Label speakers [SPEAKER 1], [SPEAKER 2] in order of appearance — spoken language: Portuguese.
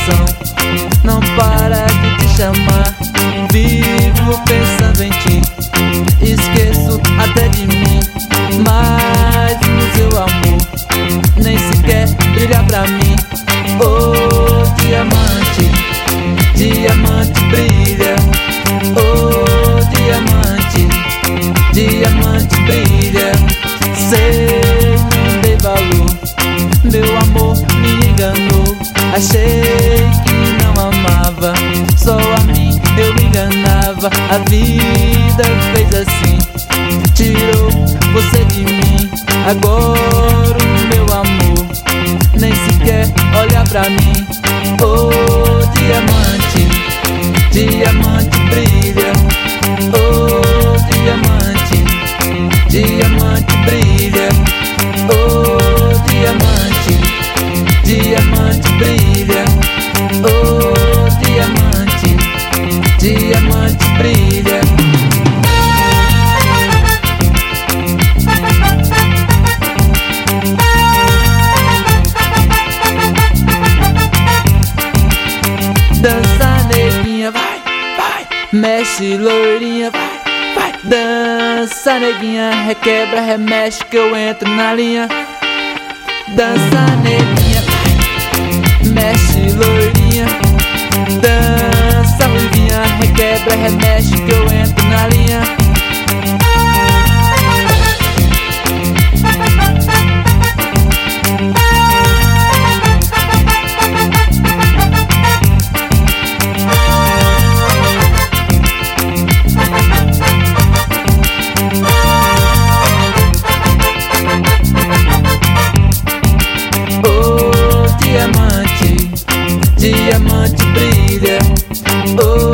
[SPEAKER 1] coração não para de te chamar. Vivo pensando em ti, esqueço até de mim, mas o seu amor nem sequer brilha pra mim. Oh, diamante, diamante brilha. Oh, diamante, diamante brilha. Sei, não dei valor, meu amor me enganou. Achei que não amava, só a mim eu me enganava. A vida fez assim, tirou você de mim. Agora o meu amor nem sequer olha pra mim. Oh, diamante, diamante brilha. Oh, diamante, diamante brilha. Oh, diamante, diamante brilha. Oh, diamante, diamante brilha. Dança, neguinha, vai, vai. Mexe, loirinha, vai, vai. Dança, neguinha, requebra, remexe que eu entro na linha. Dança, neguinha, vai. Mexe, loirinha. Dança, ruivinha, requebra, remexe que eu entro na linha. Diamante brilha. Oh,